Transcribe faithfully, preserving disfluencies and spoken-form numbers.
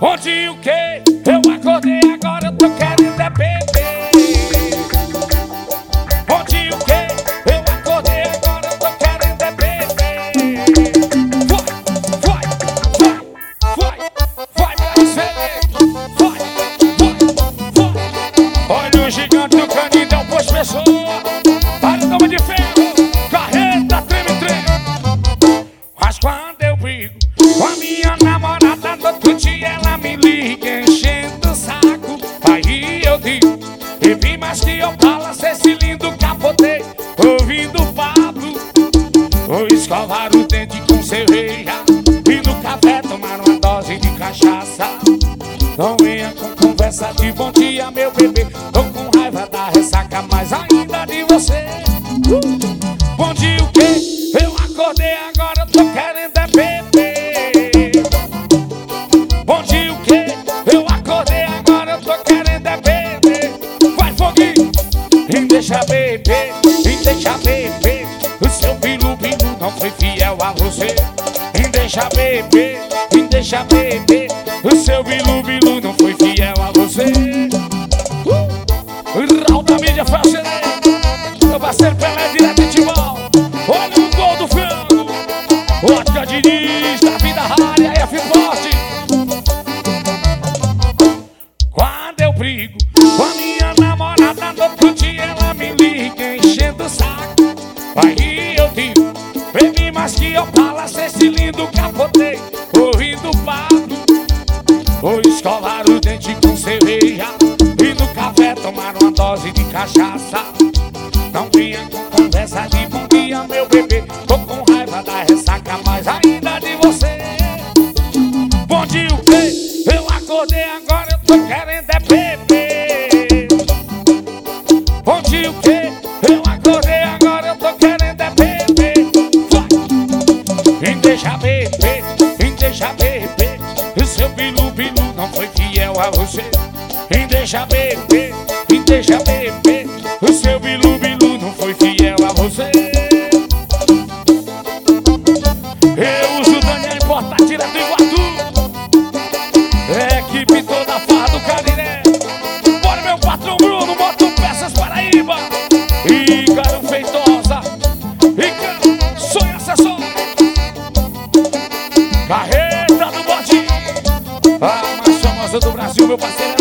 Onde o que? Eu acordei agora, eu tô querendo é beber. Onde o que? Eu acordei agora, eu tô querendo é beber. Vai, vai, vai, vai, vai, vai, vai, vai. Olha o gigante do Canindé, pôs pessoa. Olha o nome de ferro, carreta, treme, treme. Mas quando eu brigo com a minha namorada, no outro dia ela me liga enchendo o saco. Aí eu digo, bebi mais que eu falo, cê esse lindo capotei, ouvindo o Pablo. Vou escovar o dente com cerveja e no café tomar uma dose de cachaça. Não venha com conversa de bom dia, meu bebê, tô com raiva da ressaca, mais ainda de você. uh! Bom dia o quê? Eu acordei agora, eu tô querendo é beber. Bom dia o quê? Eu acordei agora, eu tô querendo é beber. Vai, foguinho! E deixa beber, e deixa beber. O seu bilu-bilu não foi fiel a você. E deixa beber, e deixa beber. O seu bilu-bilu não foi fiel a você. uh! Alta mídia foi o Cereia. Meu parceiro Pelé direto de Timão. Olha o gol do frango. Ótica Diniz da vida rara, F Forte. Quando eu brigo com a minha namorada, no outro dia ela me liga enchendo o saco. Aí eu digo, bebi mais que eu falo, cê esse lindo capotei, ouvindo o Pablo. Vou escovar o dente com cerveja e no café tomar uma dose de cachaça. Não venha com conversa de bom dia, meu bebê, tô com raiva da ressaca, mais ainda de você. Bom dia o quê? Eu acordei agora, eu tô querendo é beber. Bom dia o quê? Eu acordei agora, eu tô querendo é beber. Vai! E deixa beber, e deixa beber. O seu bilu-bilu não foi fiel a você. E deixa beber, e deixa beber. O seu bilu-bilu não foi fiel a você. Eu uso o Daniel importar direto do Iguatu. Equipe toda farra do Canindé. Bora meu patrão Bruno, Moto Peças Paraíba. Ícaro Feitosa, Ícaro Sonho Assessor, Carreta do Bodinho, a mais famosa do Brasil, meu parceiro